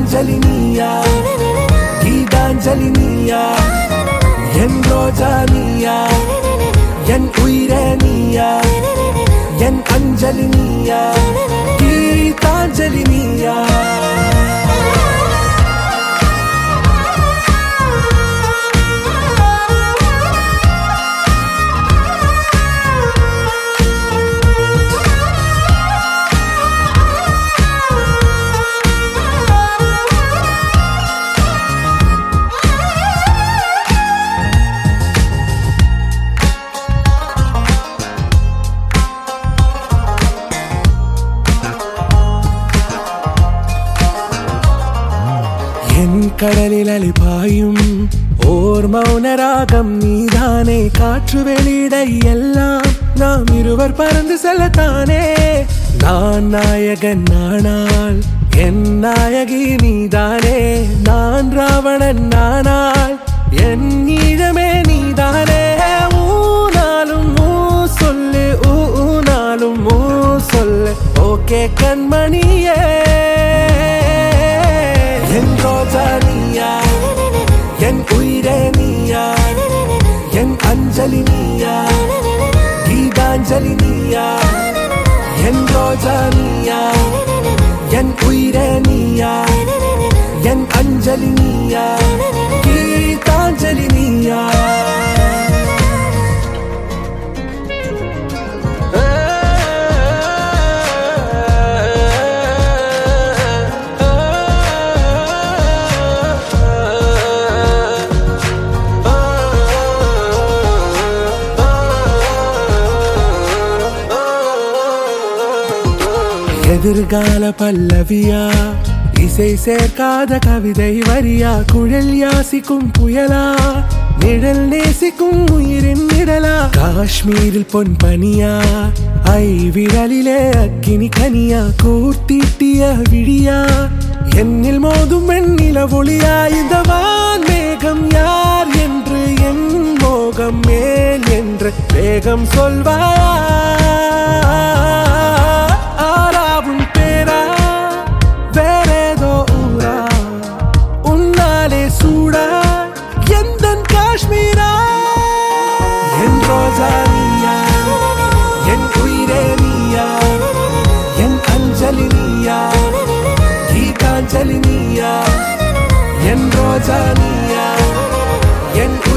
கீதாஞ்சலி நீயா கீதாஞ்சலி நீயா என் ரோஜா நீயா என் உயிரே நீயா என் அஞ்சலி நீயா கீதாஞ்சலி நீயா கடலில் அலிபாயும் ஓர் மௌன ராகம் நீதானே காற்று வெளியிட எல்லாம் நாம் இருவர் பறந்து செல்லத்தானே நான் நாயகன் நானால் என் நாயகி நீதானே நான் ராவணன் நானால் என் ஈழமே நீதானே ஊனாலும் ஊ சொல்லு ஊனாலும் ஊ சொல்லு ஓகே கண்மணியே என் ரோஜா நீயா என் உயிரே நீயா என் அஞ்சலி நீயா கீதாஞ்சலி நீயா என் ரோஜா நீயா என் உயிரே நீயா என் அஞ்சலி நீயா கீதாஞ்சலி நீயா எதிர்கால பல்லவியா இசை சேர்க்காத கவிதை வரியா குழல் யாசிக்கும் புயலா நிழல் நேசிக்கும் உயிரின் நிழலா காஷ்மீரில் பொன் பனியா ஐ விரலிலே அக்கினி கனியா கூர்த்தீட்டிய விழியா என்னில் மோதும் வெண்ணில ஒளியா இந்த வான் மேகம் யார் என்று என் மோகம் மேல் என்று வேகம் சொல்வாயா கீதாஞ்சலி நீயா என் ரோஜா நீயா என்